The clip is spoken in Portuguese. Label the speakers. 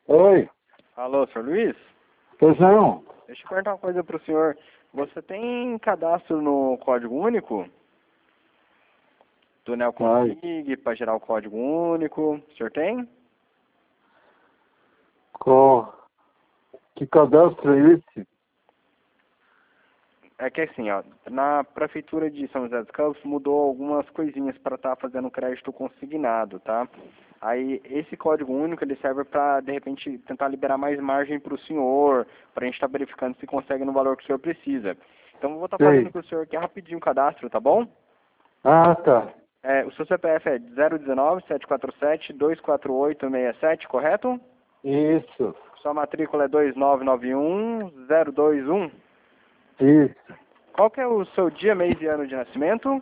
Speaker 1: Oi,
Speaker 2: Alô, senhor Luiz?
Speaker 1: pois não?
Speaker 2: Deixa eu perguntar uma coisa para o senhor. Você tem cadastro no Código Único? Do
Speaker 1: Ai,
Speaker 2: Neoconfig para gerar o Código Único? O senhor tem?
Speaker 1: co... que cadastro é esse?
Speaker 2: É que assim, ó, na Prefeitura de São José dos Campos mudou algumas coisinhas para estar fazendo crédito consignado, tá? Aí esse código único ele serve para, de repente, tentar liberar mais margem para o senhor, para a gente estar verificando se consegue no valor que o senhor precisa. Então eu vou estar fazendo
Speaker 1: Sei.
Speaker 2: com o senhor aqui rapidinho o cadastro, tá bom?
Speaker 1: Ah, tá.
Speaker 2: O seu CPF é 019-747-24867, correto?
Speaker 1: Isso,
Speaker 2: Sua matrícula é 2991021.
Speaker 1: isso.
Speaker 2: Qual que é o seu dia, mês e ano de nascimento?